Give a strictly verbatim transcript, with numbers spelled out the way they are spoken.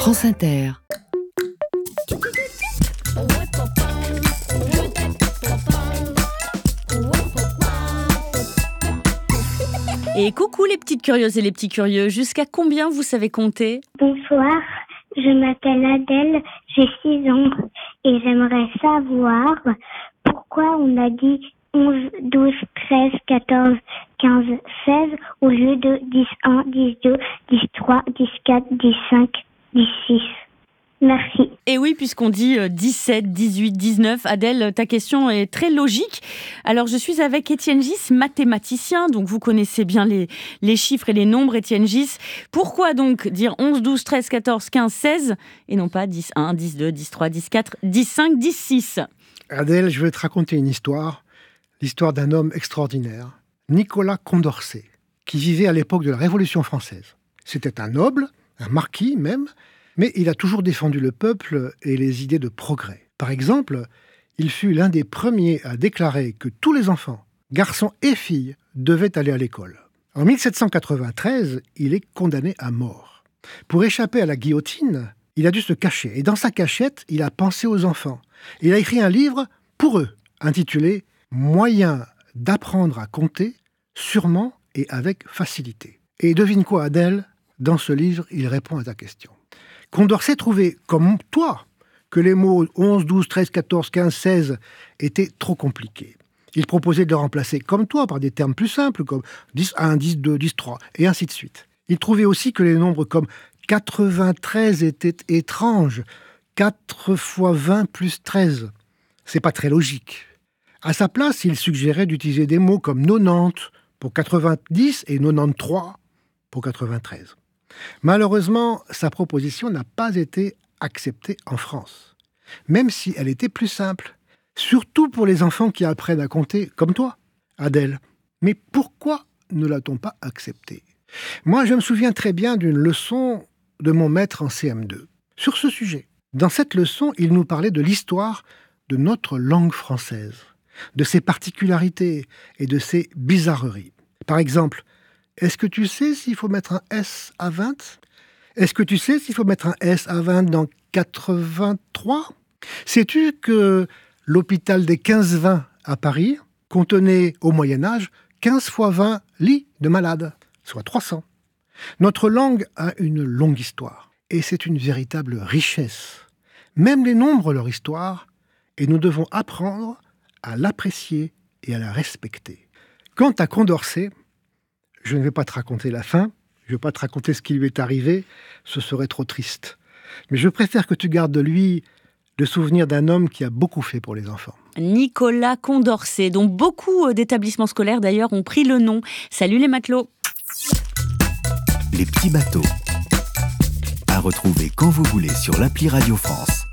France Inter. Et coucou les petites curieuses et les petits curieux, jusqu'à combien vous savez compter ? Bonsoir, je m'appelle Adèle, j'ai six ans et j'aimerais savoir pourquoi on a dit onze, douze, treize, quatorze, quinze, seize au lieu de dix, un, dix, deux, dix, trois, dix, quatre, dix, cinq, dix, six. Merci. Et oui, puisqu'on dit dix-sept, dix-huit, dix-neuf, Adèle, ta question est très logique. Alors, je suis avec Étienne Gis, mathématicien, donc vous connaissez bien les, les chiffres et les nombres, Étienne Gis. Pourquoi donc dire onze, douze, treize, quatorze, quinze, seize et non pas dix, un, dix, deux, dix, trois, dix, quatre, dix, cinq, dix, six ? Adèle, je vais te raconter une histoire, l'histoire d'un homme extraordinaire, Nicolas Condorcet, qui vivait à l'époque de la Révolution française. C'était un noble, un marquis même, mais il a toujours défendu le peuple et les idées de progrès. Par exemple, il fut l'un des premiers à déclarer que tous les enfants, garçons et filles, devaient aller à l'école. En mille sept cent quatre-vingt-treize, il est condamné à mort. Pour échapper à la guillotine, il a dû se cacher. Et dans sa cachette, il a pensé aux enfants. Il a écrit un livre pour eux, intitulé « Moyens d'apprendre à compter, sûrement et avec facilité ». Et devine quoi, Adèle ? Dans ce livre, il répond à ta question. Condorcet trouvait, comme toi, que les mots onze, douze, treize, quatorze, quinze, seize étaient trop compliqués. Il proposait de les remplacer, comme toi, par des termes plus simples, comme dix, un, dix, deux, dix, trois, et ainsi de suite. Il trouvait aussi que les nombres comme quatre-vingt-treize étaient étranges. quatre fois vingt plus treize. C'est pas très logique. À sa place, il suggérait d'utiliser des mots comme quatre-vingt-dix pour quatre-vingt-dix et quatre-vingt-treize pour quatre-vingt-treize. Malheureusement, sa proposition n'a pas été acceptée en France, même si elle était plus simple, surtout pour les enfants qui apprennent à compter comme toi, Adèle. Mais pourquoi ne l'a-t-on pas acceptée ? Moi, je me souviens très bien d'une leçon de mon maître en C M deux sur ce sujet. Dans cette leçon, il nous parlait de l'histoire de notre langue française, de ses particularités et de ses bizarreries. Par exemple, est-ce que tu sais s'il faut mettre un S à vingt ? Est-ce que tu sais s'il faut mettre un S à vingt dans quatre-vingt-trois ? Sais-tu que l'hôpital des quinze vingt à Paris contenait au Moyen-Âge quinze fois vingt lits de malades, soit trois cents. Notre langue a une longue histoire et c'est une véritable richesse. Même les nombres ont leur histoire et nous devons apprendre à l'apprécier et à la respecter. Quant à Condorcet, je ne vais pas te raconter la fin, je ne vais pas te raconter ce qui lui est arrivé, ce serait trop triste. Mais je préfère que tu gardes de lui le souvenir d'un homme qui a beaucoup fait pour les enfants. Nicolas Condorcet, dont beaucoup d'établissements scolaires d'ailleurs ont pris le nom. Salut les matelots. Les petits bateaux. À retrouver quand vous voulez sur l'appli Radio France.